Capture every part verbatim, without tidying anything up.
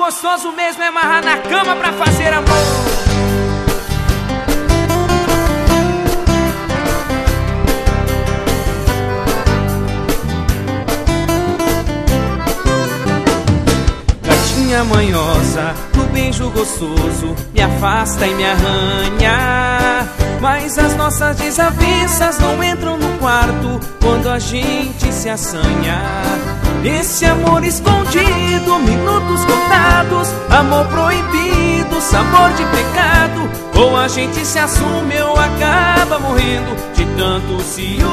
gostoso mesmo é amarrar na cama pra fazer amor. Gatinha manhosa, no beijo gostoso, me afasta e me arranha. Mas as nossas desavenças não entram no quarto quando a gente se assanha. Esse amor escondido, minutos contados, amor proibido, sabor de pecado. Ou a gente se assume ou acaba morrendo de tanto ciúmes.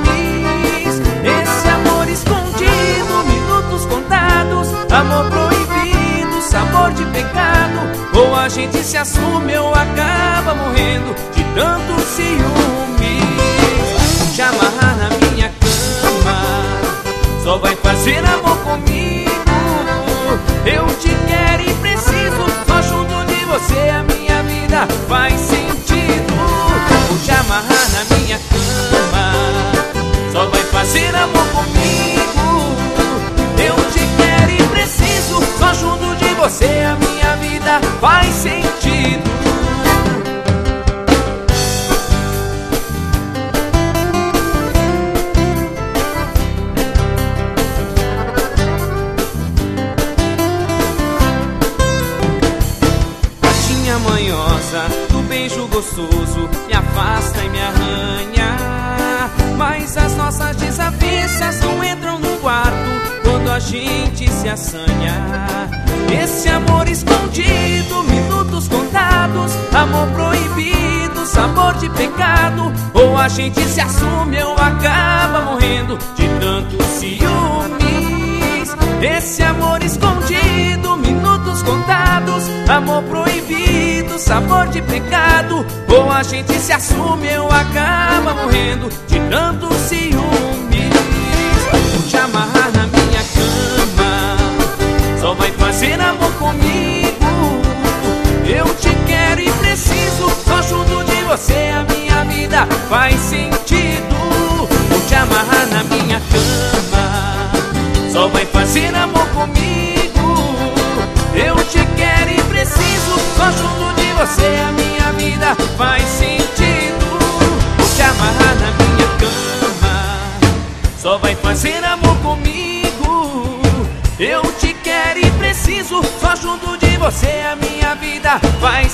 Esse amor escondido, minutos contados, amor proibido, sabor de pecado. Ou a gente se assume ou acaba morrendo de tanto ciúmes. Te amarrar na minha cama, só vai fazer amor comigo. Eu te quero e preciso, só junto de você a minha vida faz sentido. Vou te amarrar na minha cama, só vai fazer amor comigo. Eu te quero e preciso, só junto de você a minha vida faz sentido. Manhosa, do beijo gostoso, me afasta e me arranha. Mas as nossas desavenças não entram no quarto quando a gente se assanha. Esse amor escondido, minutos contados, amor proibido, sabor de pecado. Ou a gente se assume ou acaba morrendo de tanto ciúmes. Esse amor escondido, minutos contados, amor proibido, sabor de pecado. Ou a gente se assume ou acaba morrendo de tanto ciúmes. Vou te amarrar na minha cama, só vai fazer amor comigo. Eu te quero e preciso, só junto de você a minha vida faz sentido. Vou te amarrar na minha cama, só vai fazer amor comigo. Eu te quero e preciso, só junto de você a minha vida faz sentido. Vou te amarrar na minha cama, só vai fazer amor comigo. Eu te quero e preciso, só junto de você a minha vida faz